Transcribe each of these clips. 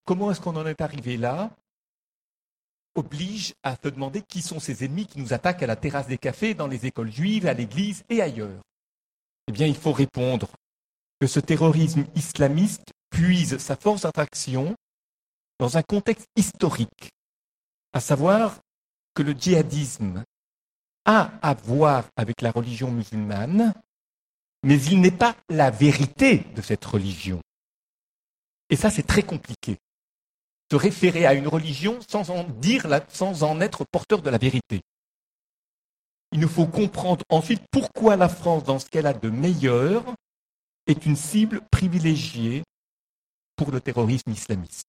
comment est-ce qu'on en est arrivé là, oblige à se demander qui sont ces ennemis qui nous attaquent à la terrasse des cafés, dans les écoles juives, à l'église et ailleurs. Eh bien, il faut répondre que ce terrorisme islamiste puise sa force d'attraction dans un contexte historique, à savoir que le djihadisme a à voir avec la religion musulmane, mais il n'est pas la vérité de cette religion. Et ça, c'est très compliqué. Se référer à une religion sans en être porteur de la vérité. Il nous faut comprendre ensuite pourquoi la France, dans ce qu'elle a de meilleur, est une cible privilégiée pour le terrorisme islamiste.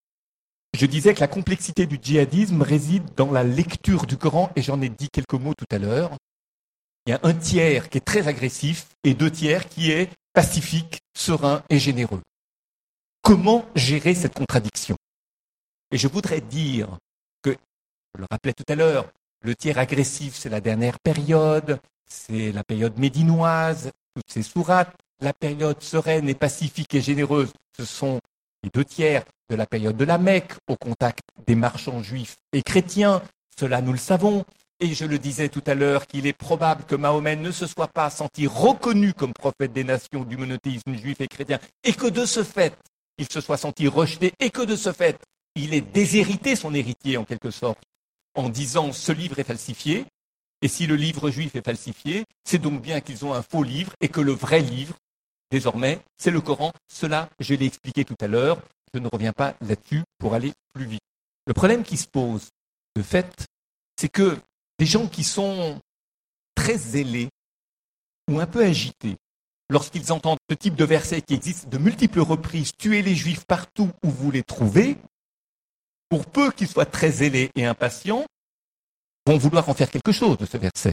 Je disais que la complexité du djihadisme réside dans la lecture du Coran, et j'en ai dit quelques mots tout à l'heure. Il y a un tiers qui est très agressif et 2 tiers qui est pacifique, serein et généreux. Comment gérer cette contradiction ? Et je voudrais dire que, je le rappelais tout à l'heure, le tiers agressif, c'est la dernière période, c'est la période médinoise, toutes ces sourates. La période sereine et pacifique et généreuse, ce sont les 2 tiers de la période de la Mecque, au contact des marchands juifs et chrétiens. Cela, nous le savons. Et je le disais tout à l'heure qu'il est probable que Mahomet ne se soit pas senti reconnu comme prophète des nations du monothéisme juif et chrétien, et que de ce fait, il se soit senti rejeté, et que de ce fait, il ait déshérité son héritier en quelque sorte, en disant « ce livre est falsifié ». Et si le livre juif est falsifié, c'est donc bien qu'ils ont un faux livre et que le vrai livre, désormais, c'est le Coran. Cela, je l'ai expliqué tout à l'heure. Je ne reviens pas là-dessus pour aller plus vite. Le problème qui se pose, de fait, c'est que des gens qui sont très zélés ou un peu agités, lorsqu'ils entendent ce type de verset qui existe de multiples reprises, « Tuez les Juifs partout où vous les trouvez », pour peu qu'ils soient très zélés et impatients, vont vouloir en faire quelque chose de ce verset,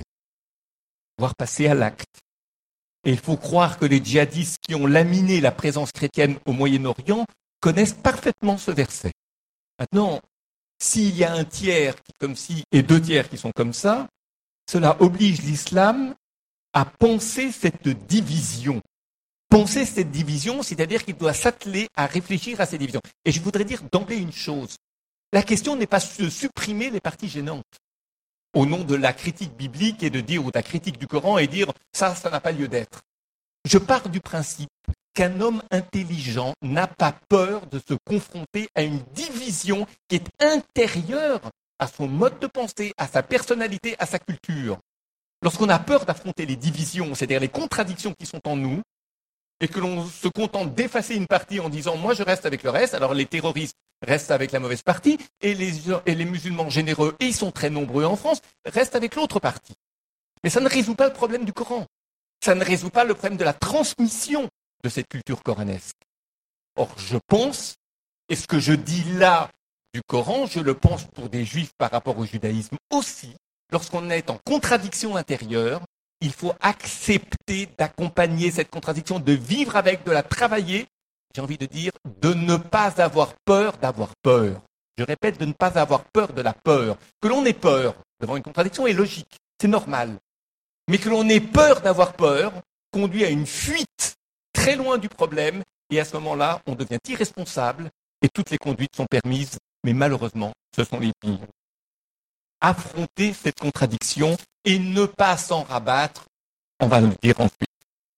voire passer à l'acte. Et il faut croire que les djihadistes qui ont laminé la présence chrétienne au Moyen-Orient connaissent parfaitement ce verset. Maintenant, s'il y a un tiers qui comme ci et 2 tiers qui sont comme ça, cela oblige l'islam à penser cette division. Penser cette division, c'est-à-dire qu'il doit s'atteler à réfléchir à ces divisions. Et je voudrais dire d'emblée une chose. La question n'est pas de supprimer les parties gênantes au nom de la critique biblique et de dire, ou de la critique du Coran et dire ça n'a pas lieu d'être. Je pars du principe qu'un homme intelligent n'a pas peur de se confronter à une division qui est intérieure à son mode de pensée, à sa personnalité, à sa culture. Lorsqu'on a peur d'affronter les divisions, c'est-à-dire les contradictions qui sont en nous, et que l'on se contente d'effacer une partie en disant « moi je reste avec le reste », alors les terroristes restent avec la mauvaise partie, et les musulmans généreux, et ils sont très nombreux en France, restent avec l'autre partie. Mais ça ne résout pas le problème du Coran. Ça ne résout pas le problème de la transmission de cette culture coranesque. Or, je pense, et ce que je dis là du Coran, je le pense pour des juifs par rapport au judaïsme aussi, lorsqu'on est en contradiction intérieure, il faut accepter d'accompagner cette contradiction, de vivre avec, de la travailler, j'ai envie de dire, de ne pas avoir peur d'avoir peur. Je répète, de ne pas avoir peur de la peur. Que l'on ait peur devant une contradiction est logique, c'est normal. Mais que l'on ait peur d'avoir peur conduit à une fuite très loin du problème, et à ce moment-là, on devient irresponsable, et toutes les conduites sont permises, mais malheureusement, ce sont les pires. Affronter cette contradiction et ne pas s'en rabattre, on va le dire ensuite.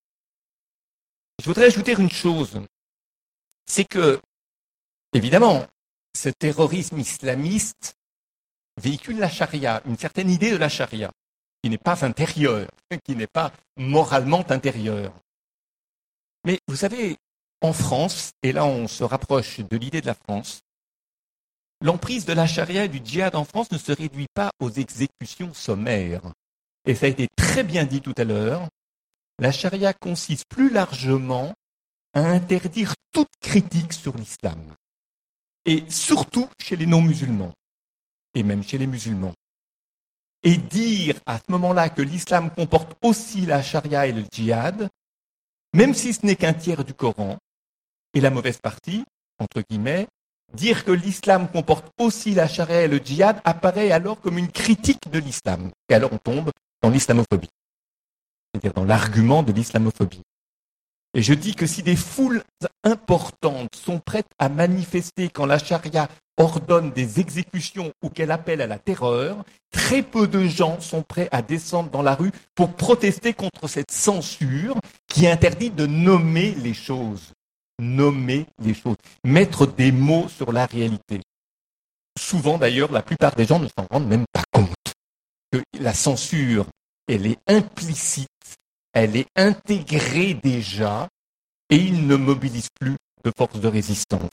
Je voudrais ajouter une chose, c'est que, évidemment, ce terrorisme islamiste véhicule la charia, une certaine idée de la charia, qui n'est pas intérieure, qui n'est pas moralement intérieure. Mais vous savez, en France, et là on se rapproche de l'idée de la France, l'emprise de la charia et du djihad en France ne se réduit pas aux exécutions sommaires. Et ça a été très bien dit tout à l'heure, la charia consiste plus largement à interdire toute critique sur l'islam. Et surtout chez les non-musulmans, et même chez les musulmans. Et dire à ce moment-là que l'islam comporte aussi la charia et le djihad, même si ce n'est qu'un tiers du Coran, et la mauvaise partie, entre guillemets, dire que l'islam comporte aussi la charia et le djihad apparaît alors comme une critique de l'islam. Et alors on tombe dans l'islamophobie, c'est-à-dire dans l'argument de l'islamophobie. Et je dis que si des foules importantes sont prêtes à manifester quand la charia ordonne des exécutions ou qu'elle appelle à la terreur, très peu de gens sont prêts à descendre dans la rue pour protester contre cette censure qui interdit de nommer les choses. Nommer les choses. Mettre des mots sur la réalité. Souvent d'ailleurs, la plupart des gens ne s'en rendent même pas compte que la censure, elle est implicite, elle est intégrée déjà et ils ne mobilisent plus de force de résistance.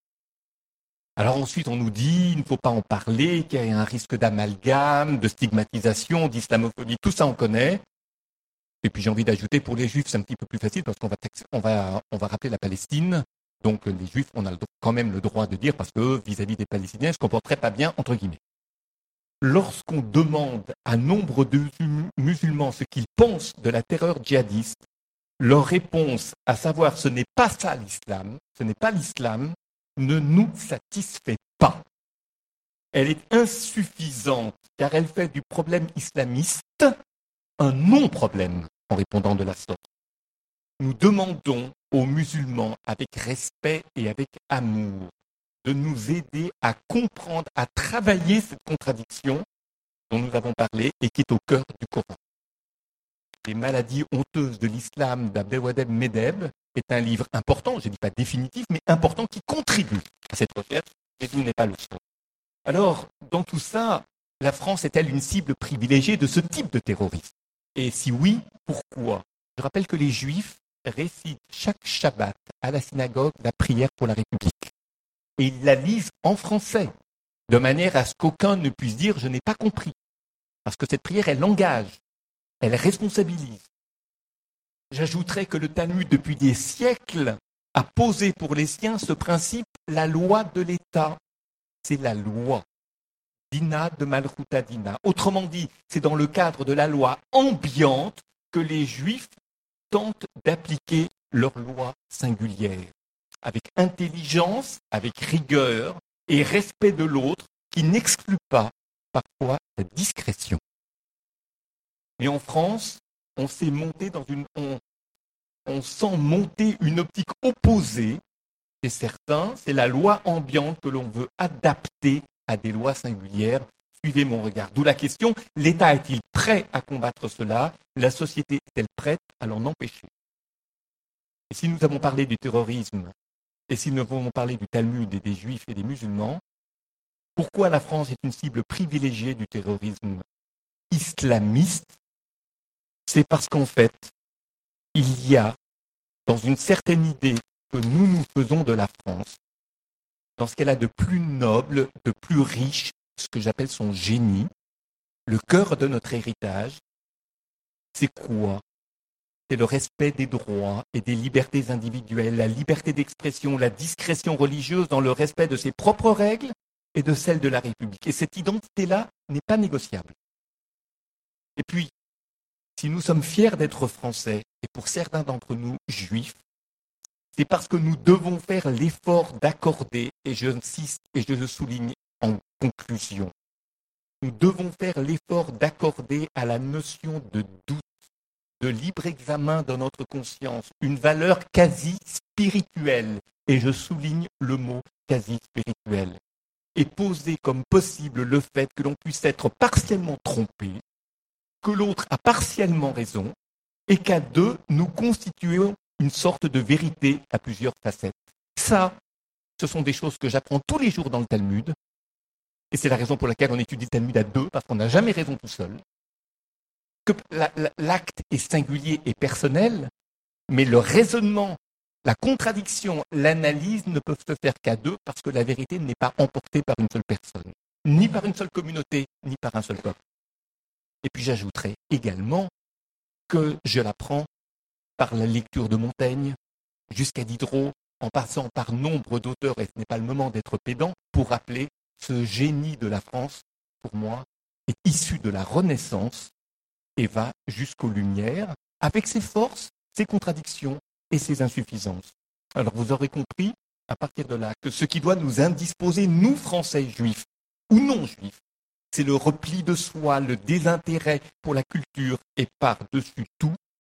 Alors ensuite, on nous dit il ne faut pas en parler, qu'il y a un risque d'amalgame, de stigmatisation, d'islamophobie, tout ça on connaît. Et puis j'ai envie d'ajouter, pour les Juifs, c'est un petit peu plus facile parce qu'on va rappeler la Palestine. Donc les Juifs, on a quand même le droit de dire, parce qu'eux, vis-à-vis des Palestiniens, ils se comporteraient pas bien, entre guillemets. Lorsqu'on demande à nombre de musulmans ce qu'ils pensent de la terreur djihadiste, leur réponse, à savoir ce n'est pas ça l'islam, ce n'est pas l'islam, ne nous satisfait pas. Elle est insuffisante car elle fait du problème islamiste un non-problème en répondant de la sorte. Nous demandons aux musulmans avec respect et avec amour de nous aider à comprendre, à travailler cette contradiction dont nous avons parlé et qui est au cœur du Coran. Les maladies honteuses de l'islam d'Abdelwadeb Medeb est un livre important, je ne dis pas définitif, mais important qui contribue à cette recherche et d'où n'est pas le seul. Alors, dans tout ça, la France est-elle une cible privilégiée de ce type de terrorisme? Et si oui, pourquoi? Je rappelle que les Juifs récitent chaque Shabbat à la synagogue la prière pour la République. Et ils la lisent en français, de manière à ce qu'aucun ne puisse dire « je n'ai pas compris ». Parce que cette prière, elle engage, elle responsabilise. J'ajouterais que le Talmud, depuis des siècles, a posé pour les siens ce principe, la loi de l'État. C'est la loi. Dina de Malchuta Dina. Autrement dit, c'est dans le cadre de la loi ambiante que les Juifs tentent d'appliquer leur loi singulière, avec intelligence, avec rigueur et respect de l'autre, qui n'exclut pas parfois la discrétion. Mais en France, on sent monter une optique opposée, et certains, c'est la loi ambiante que l'on veut adapter à des lois singulières. Suivez mon regard. D'où la question, l'État est-il prêt à combattre cela? La société est-elle prête à l'en empêcher? Et si nous avons parlé du terrorisme, et si nous avons parlé du Talmud et des Juifs et des musulmans, pourquoi la France est une cible privilégiée du terrorisme islamiste? C'est parce qu'en fait, il y a, dans une certaine idée que nous faisons de la France, dans ce qu'elle a de plus noble, de plus riche, ce que j'appelle son génie, le cœur de notre héritage, c'est quoi? C'est le respect des droits et des libertés individuelles, la liberté d'expression, la discrétion religieuse dans le respect de ses propres règles et de celles de la République. Et cette identité-là n'est pas négociable. Et puis, si nous sommes fiers d'être français, et pour certains d'entre nous, juifs, c'est parce que nous devons faire l'effort d'accorder, et j'insiste et je le souligne en conclusion, nous devons faire l'effort d'accorder à la notion de doute, de libre examen de notre conscience, une valeur quasi spirituelle, et je souligne le mot quasi spirituel, et poser comme possible le fait que l'on puisse être partiellement trompé, que l'autre a partiellement raison, et qu'à deux, nous constituons une sorte de vérité à plusieurs facettes. Ça, ce sont des choses que j'apprends tous les jours dans le Talmud, et c'est la raison pour laquelle on étudie le Talmud à deux, parce qu'on n'a jamais raison tout seul, que l'acte est singulier et personnel, mais le raisonnement, la contradiction, l'analyse ne peuvent se faire qu'à deux, parce que la vérité n'est pas emportée par une seule personne, ni par une seule communauté, ni par un seul peuple. Et puis j'ajouterai également que je l'apprends par la lecture de Montaigne, jusqu'à Diderot, en passant par nombre d'auteurs, et ce n'est pas le moment d'être pédant, pour rappeler ce génie de la France, pour moi, est issu de la Renaissance et va jusqu'aux Lumières, avec ses forces, ses contradictions et ses insuffisances. Alors vous aurez compris, à partir de là, que ce qui doit nous indisposer, nous Français juifs ou non juifs, c'est le repli de soi, le désintérêt pour la culture et par-dessus tout,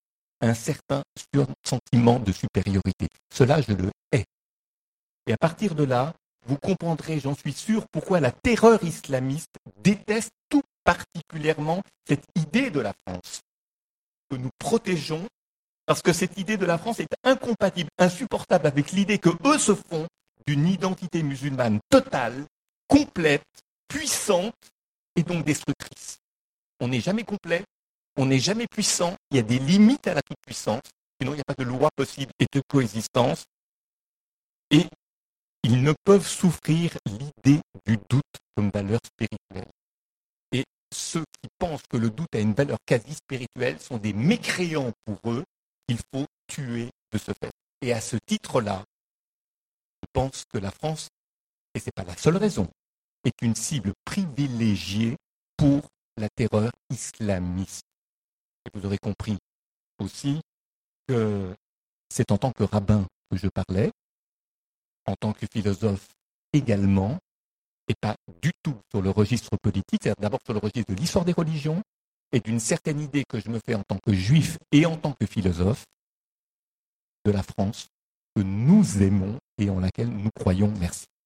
un certain sentiment de supériorité. Cela, je le hais. Et à partir de là, vous comprendrez, j'en suis sûr, pourquoi la terreur islamiste déteste tout particulièrement cette idée de la France que nous protégeons, parce que cette idée de la France est incompatible, insupportable avec l'idée que eux se font d'une identité musulmane totale, complète, puissante et donc destructrice. On n'est jamais complet, on n'est jamais puissant, il y a des limites à la toute-puissance, sinon il n'y a pas de loi possible et de coexistence. Et ils ne peuvent souffrir l'idée du doute comme valeur spirituelle. Et ceux qui pensent que le doute a une valeur quasi spirituelle sont des mécréants pour eux qu'il faut tuer de ce fait. Et à ce titre-là, je pense que la France, et ce n'est pas la seule raison, est une cible privilégiée pour la terreur islamiste. Et vous aurez compris aussi que c'est en tant que rabbin que je parlais, en tant que philosophe également, et pas du tout sur le registre politique, c'est d'abord sur le registre de l'histoire des religions et d'une certaine idée que je me fais en tant que juif et en tant que philosophe de la France que nous aimons et en laquelle nous croyons. Merci.